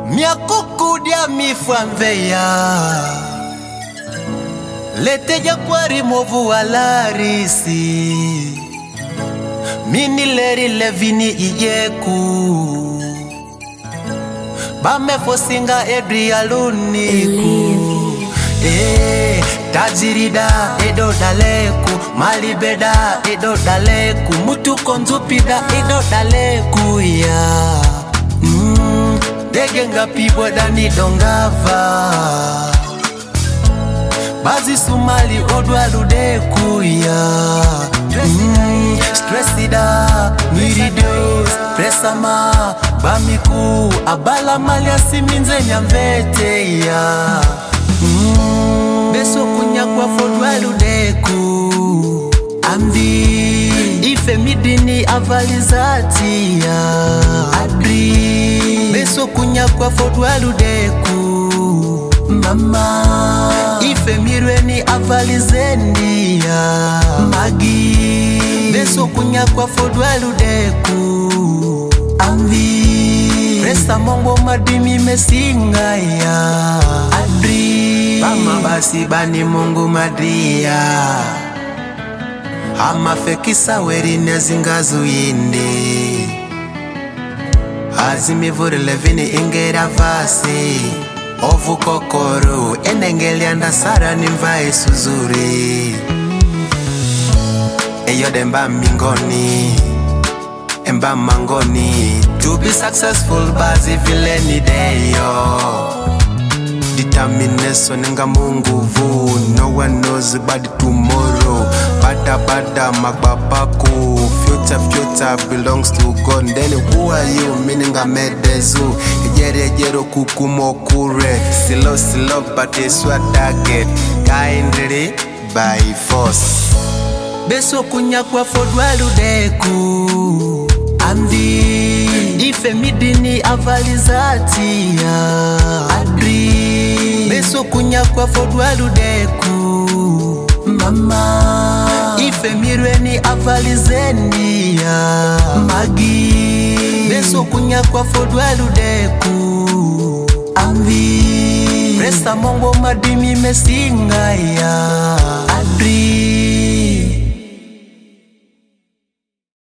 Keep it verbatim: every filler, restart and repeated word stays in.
Mia kukudia mifamveya Lete ya kwa rimovu alarisi Mini leri levini iyeku Bame fosinga edri aluniku Eh, tajirida edo daleku Malibeda edo daleku Mutu konzupida edo daleku ya mm, Dege ngapi bodani dongava Bazi sumali odwa ludeku ya mm, Stressida, miridos, presama Bamiku, abala mali asiminze nyamvete ya mm, Beso kunya kwa fodwa ludeku Amdi, ife midini avalizati ya Adri, beso kunya kwa fodwa ludeku Mama, ife mirweni avalizeni ya Magi, beso kunya kwa fodwa ludeku Amdi, presa mongo madimi mesinga ya Adri, bama basi bani mungu madria Hama fekisa weri nezingazu yindi Hazimi vuri levini ingera vasi Ovu kokoro enengeli andasara nimvae suzuri Eyo demba mingoni Emba mangoni To be successful bazi vile ni deyo Determination nga mungu vu No one knows about tomorrow Bada bada magbapako Future future belongs to God Then who are you meaning a medezu Jere jero kukumo kure Silo silo but it's what target Kindly by force Beso kunya kwa fodwa ludeku Amdi Ife midini avalizati ya Adri Beso kunya kwa fodwa ludeku Mama Ife mirweni avalizeni ya Magi Beso kunya kwa fodwa ludeku Amdi Presa mongo madimi mesinga ya Adri